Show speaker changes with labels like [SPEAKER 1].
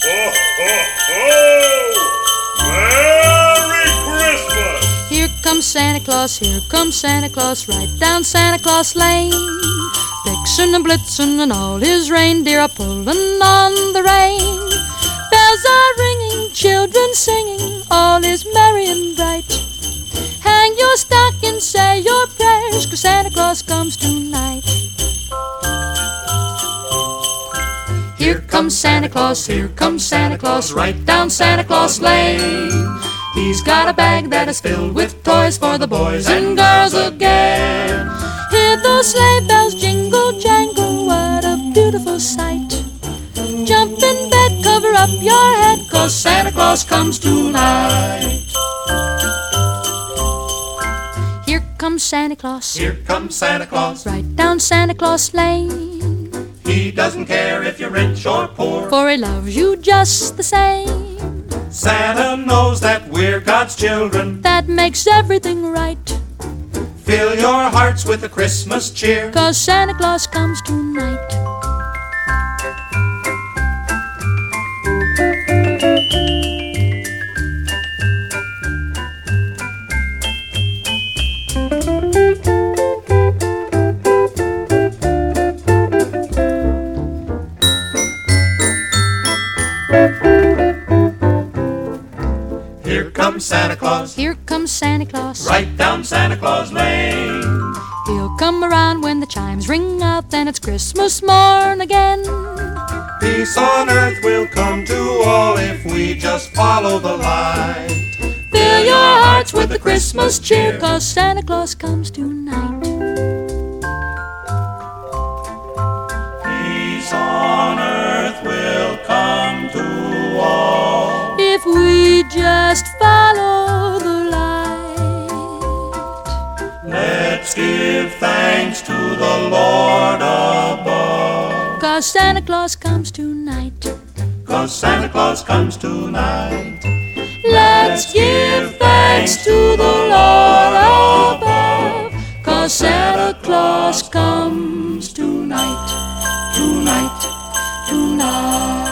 [SPEAKER 1] Ho, ho, ho! Merry Christmas!
[SPEAKER 2] Here comes Santa Claus, right down Santa Claus Lane. Vixen and Blitzen and all his reindeer are pulling on the rein. Bells are ringing, children singing, all is merry and bright. Hang your stocking, say your prayers, 'cause Santa Claus comes tonight. Here comes Santa Claus, right down Santa Claus Lane. He's got a bag that is filled with toys for the boys and girls again. Hear those sleigh bells jingle, jangle, what a beautiful sight. Jump in bed, cover up your head, 'cause Santa Claus comes tonight. Here comes Santa Claus, right down Santa Claus Lane.
[SPEAKER 1] He doesn't care if you're rich or poor,
[SPEAKER 2] for he loves you just the same.
[SPEAKER 1] Santa knows that we're God's children.
[SPEAKER 2] That makes everything right,
[SPEAKER 1] Fill your hearts with a Christmas cheer,
[SPEAKER 2] 'cause Santa Claus comes tonight.
[SPEAKER 1] Here comes Santa Claus, right down Santa Claus Lane.
[SPEAKER 2] He'll come around when the chimes ring out, then it's Christmas morn again.
[SPEAKER 1] Peace on earth will come to all if we just follow the light.
[SPEAKER 2] Fill your hearts with the Christmas cheer, 'cause Santa Claus comes tonight.
[SPEAKER 1] Peace on earth will come to all
[SPEAKER 2] if we just follow the light.
[SPEAKER 1] Let's give thanks to the Lord above,
[SPEAKER 2] 'cause Santa Claus comes tonight.
[SPEAKER 1] 'Cause Santa Claus comes tonight.
[SPEAKER 2] Let's give thanks to the Lord above, 'cause Santa Claus comes tonight, tonight, tonight.